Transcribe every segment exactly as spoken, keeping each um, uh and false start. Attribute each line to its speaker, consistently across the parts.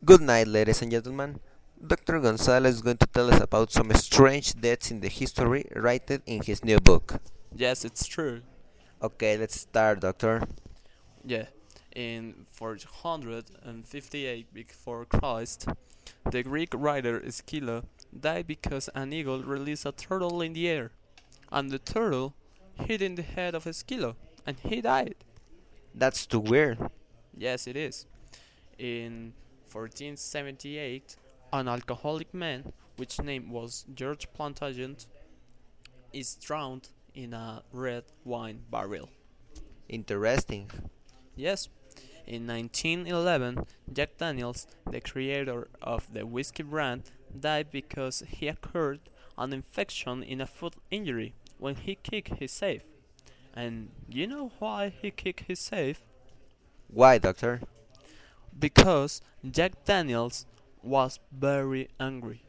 Speaker 1: Good night, ladies and gentlemen. Doctor Gonzalez is going to tell us about some strange deaths in the history written in his new book.
Speaker 2: Yes, it's true.
Speaker 1: Okay, let's start, Doctor.
Speaker 2: Yeah. In four hundred fifty-eight before Christ, the Greek writer Aeschylus died because an eagle released a turtle in the air, and the turtle hit in the head of Aeschylus, and he died.
Speaker 1: That's too weird.
Speaker 2: Yes, it is. In fourteen seventy-eight, an alcoholic man, which name was George Plantagenet, is drowned in a red wine barrel.
Speaker 1: Interesting.
Speaker 2: Yes, in nineteen eleven, Jack Daniels, the creator of the whiskey brand, died because he occurred an infection in a foot injury when he kicked his safe. And you know why he kicked his safe?
Speaker 1: Why, Doctor?
Speaker 2: Because Jack Daniels was very angry.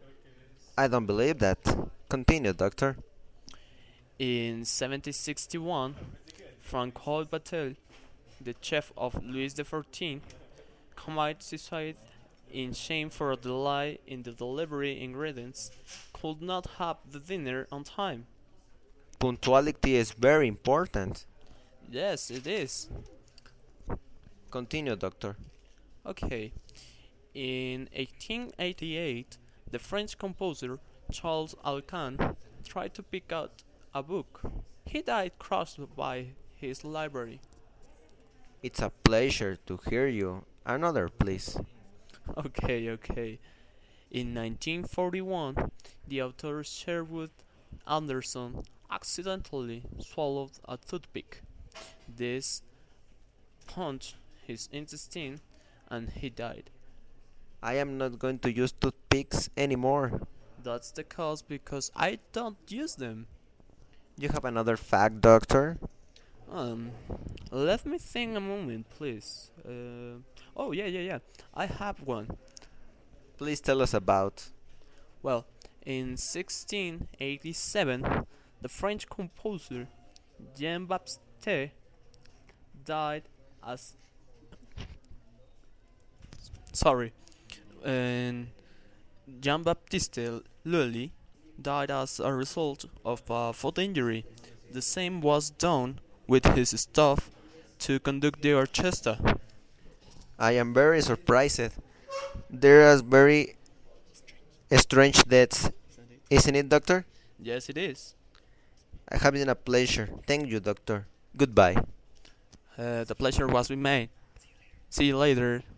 Speaker 1: I don't believe that. Continue, Doctor.
Speaker 2: In seventeen sixty-one, Francois Batel, the chef of Louis the fourteenth, committed suicide in shame for a delay in the delivery ingredients could not have the dinner on time.
Speaker 1: Punctuality is very important.
Speaker 2: Yes, it is.
Speaker 1: Continue, Doctor.
Speaker 2: Okay. In eighteen eighty-eight, the French composer Charles Alcan tried to pick out a book. He died crushed by his library.
Speaker 1: It's a pleasure to hear you. Another, please.
Speaker 2: Okay, okay. In nineteen forty-one, the author Sherwood Anderson accidentally swallowed a toothpick. This punched his intestine and he died.
Speaker 1: I am not going to use toothpicks anymore.
Speaker 2: That's the cause because I don't use them.
Speaker 1: You have another fact, Doctor?
Speaker 2: Um, let me think a moment, please. Uh, oh, yeah, yeah, yeah. I have one.
Speaker 1: Please tell us about.
Speaker 2: Well, in sixteen eighty-seven, the French composer Jean Baptiste died as. Sorry. And Jean Baptiste Lully died as a result of a foot injury. The same was done with his staff to conduct the orchestra.
Speaker 1: I am very surprised. There are very strange deaths, isn't it, Doctor?
Speaker 2: Yes, it is.
Speaker 1: I have been a pleasure. Thank you, Doctor. Goodbye.
Speaker 2: Uh, the pleasure was with me. See you later.